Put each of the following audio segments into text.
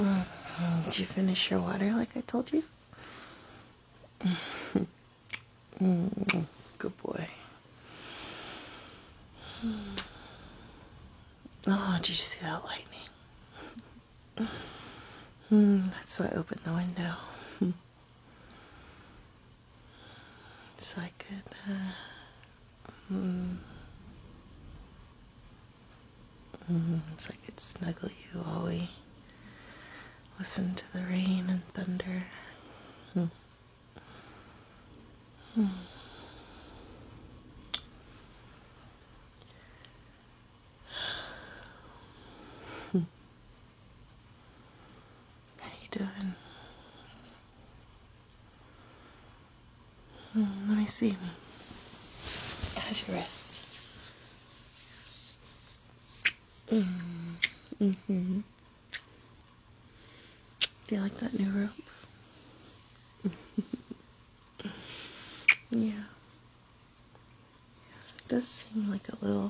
Did you finish your water like I told you? Good boy. Oh, did you see that lightning? That's why I opened the window. So I could snuggle you while we listen to the rain and thunder. How you doing? Let me see. How's your wrist? Mm-hmm. Do you like that new rope? Yeah. It does seem like a little...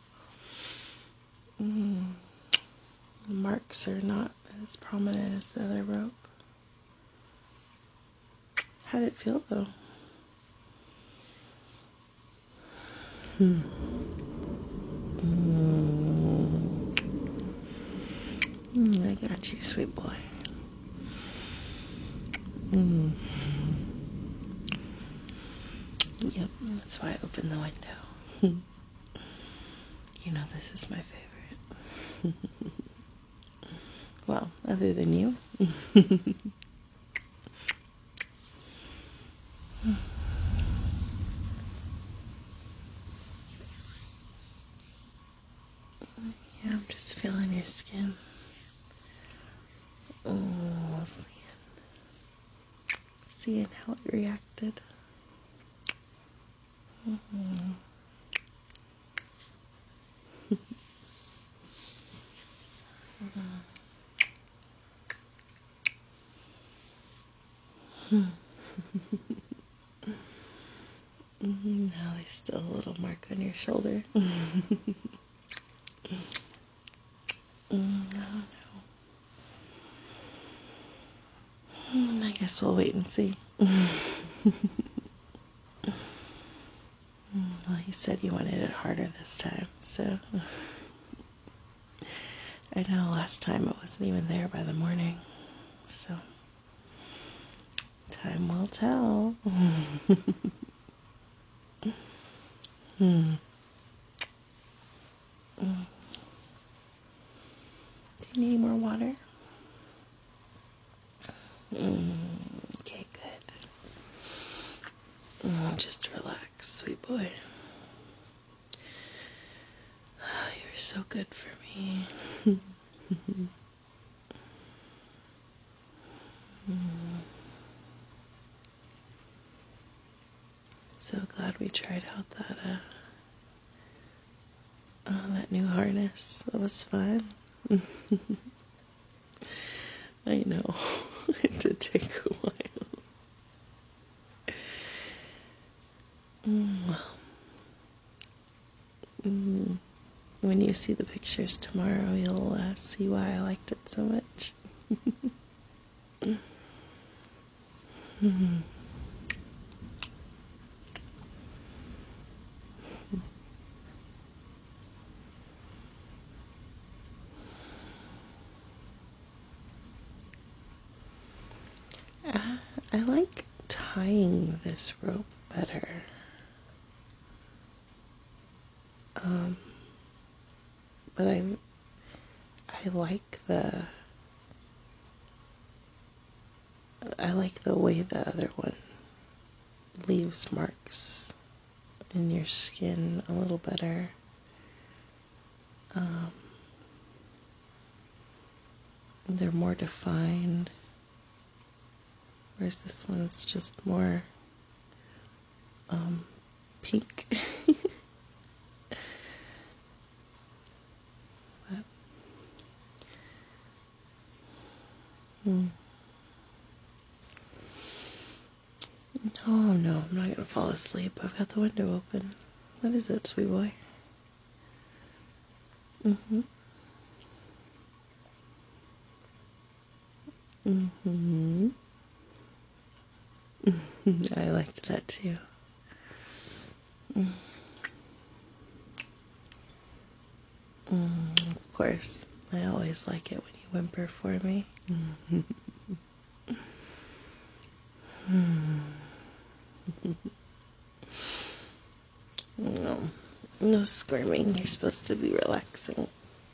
marks are not as prominent as the other rope. How did it feel, though? I got you, sweet boy. Yep, that's why I opened the window. You know this is my favorite. Well, other than you. Yeah, I'm just feeling your skin. Oh, seeing how it reacted. Now there's still a little mark on your shoulder. I don't know. I guess we'll wait and see. Well, he said he wanted it harder this time, so... I know last time it wasn't even there by the morning, so... time will tell. Do you need more water? Okay, good. Just relax, sweet boy. You were so good for me. So glad we tried out that new harness. That was fun. I know. It did take a while. When you see the pictures tomorrow, you'll see why I liked it so much. I like tying this rope better. But I like the way the other one leaves marks in your skin a little better. They're more defined, whereas this one's just more pink. But, no, I'm not gonna fall asleep. I've got the window open. What is it, sweet boy? Mm-hmm. I liked that too. Of course, I always like it when you whimper for me. No, no squirming. You're supposed to be relaxing.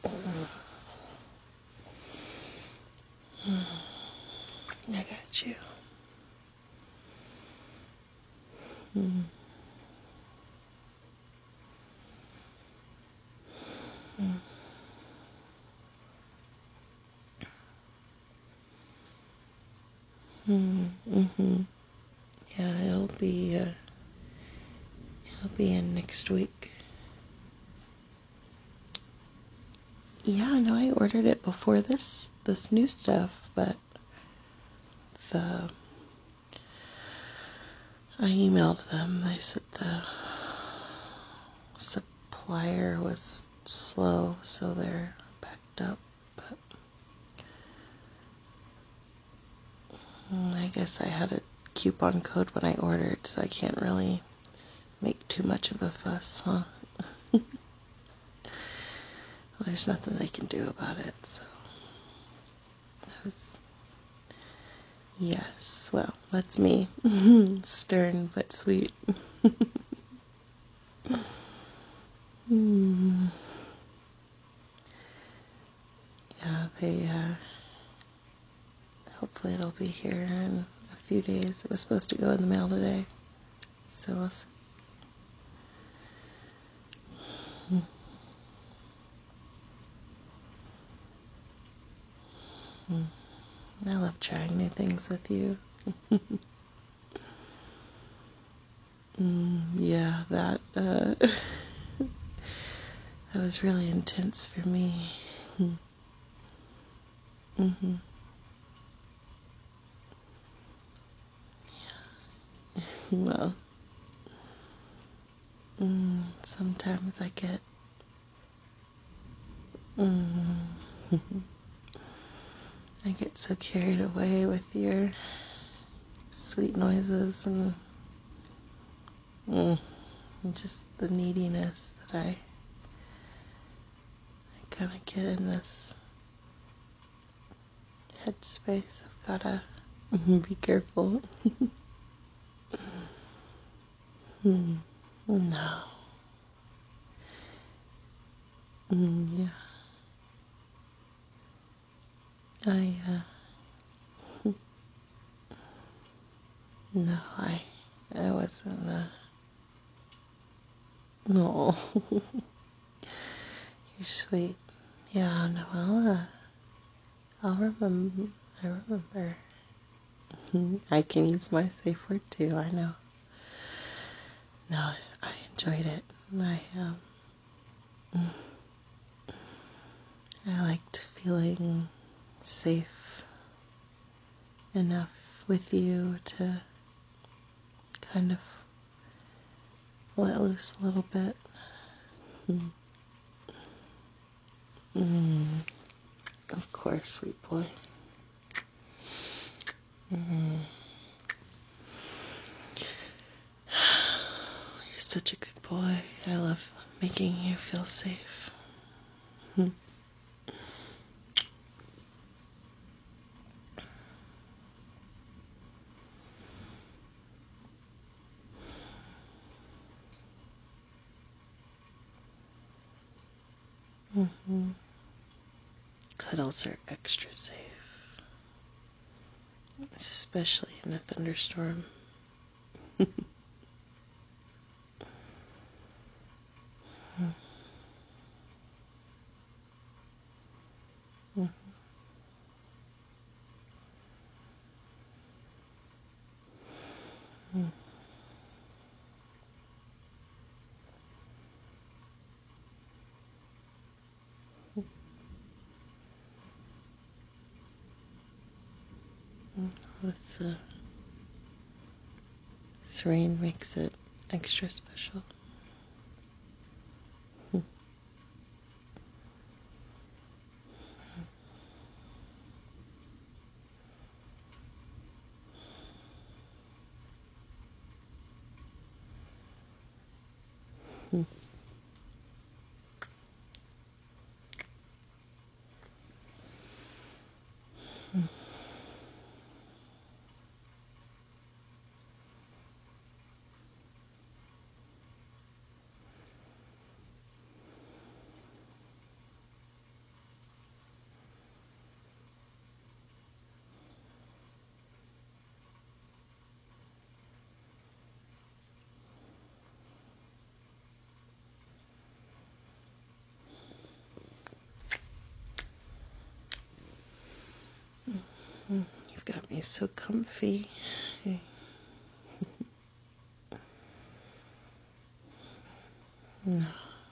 I got you. Mm-hmm. Yeah, it'll be in next week. Yeah, no, I ordered it before this new stuff, but the I emailed them. They said the supplier was slow, so they're backed up. But I guess I had a coupon code when I ordered, so I can't really make too much of a fuss, huh? Well, there's nothing they can do about it, so that was, yes, well, that's me. Stern but sweet. Yeah, they, hopefully it'll be here in a few days. It was supposed to go in the mail today, so we'll see. I love trying new things with you. Yeah, that that was really intense for me. Mm-hmm. Well, sometimes I get I get so carried away with your sweet noises and just the neediness that I kind of get in this headspace. I've gotta be careful. No. Yeah. No, I wasn't, no. You're sweet. Yeah, no, I'll remember, I remember. I can use my safe word too, I know. No, I enjoyed it. I liked feeling safe enough with you to kind of let loose a little bit. Of course, sweet boy. You're such a good boy. I love making you feel safe. Cuddles are extra safe, especially in a thunderstorm. This, this rain makes it extra special. You've got me so comfy. No.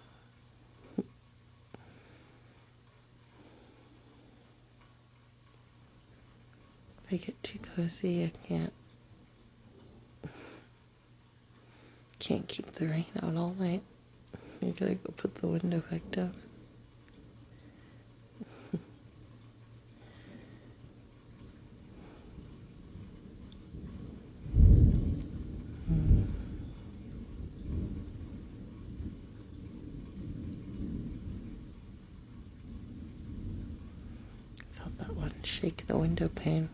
If I get too cozy, I can't keep the rain out all night. I gotta go put the window back down. Felt that one shake the window pane.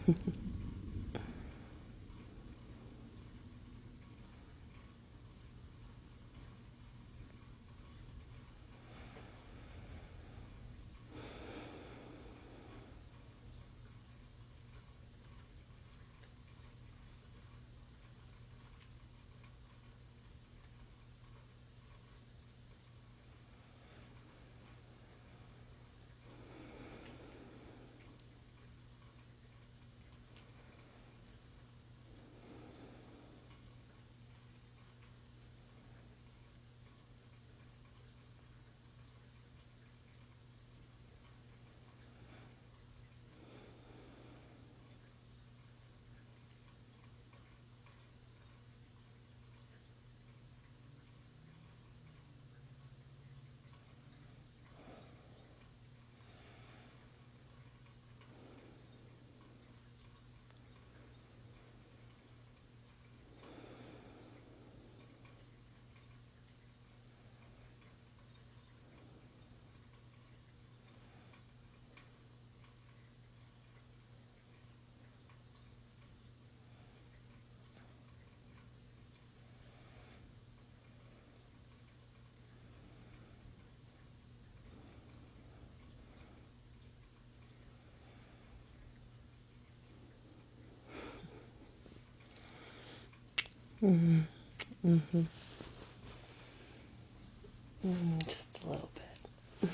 Just a little bit.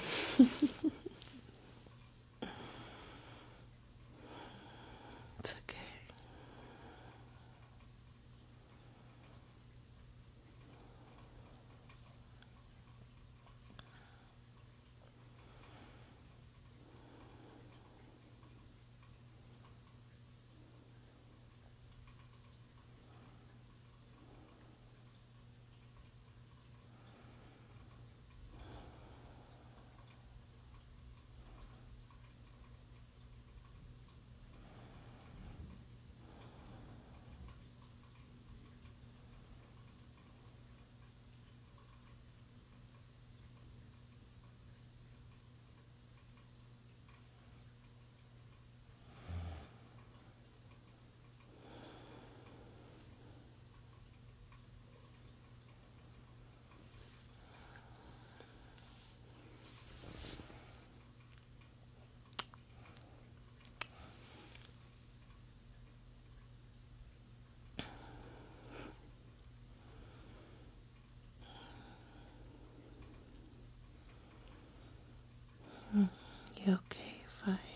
It's okay. You okay if I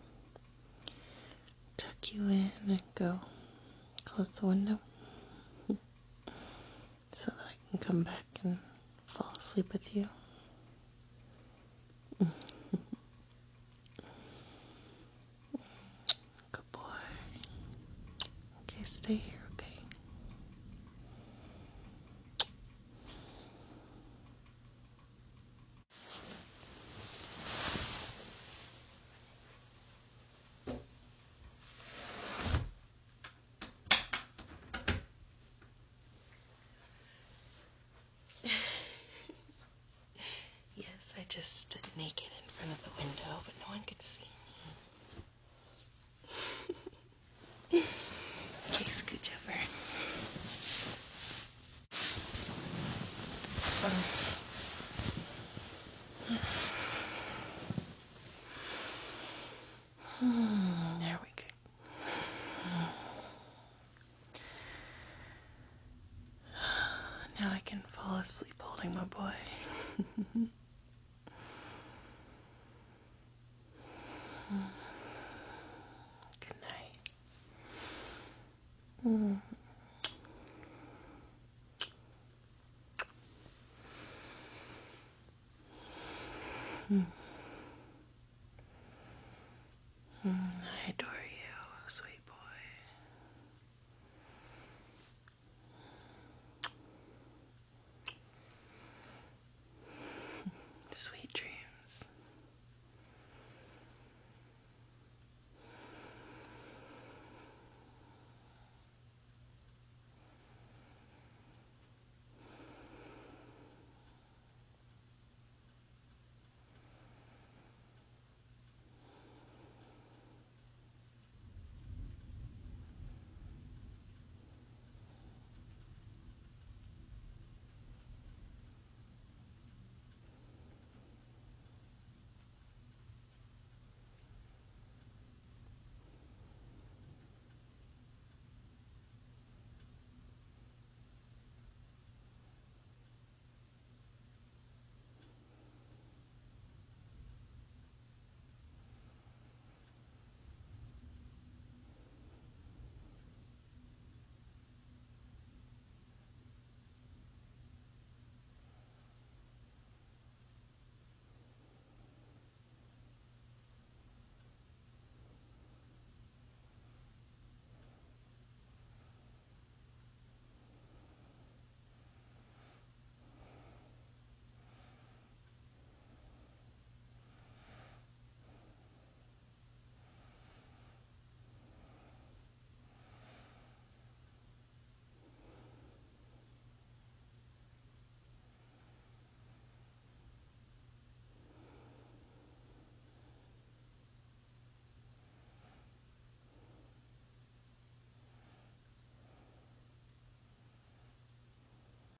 tuck you in and go close the window so that I can come back and fall asleep with you? Good boy. Okay, stay here, okay? just naked in front of the window, but no one could see me. Okay, scooch over. There we go. Now I can fall asleep holding my boy. Good night.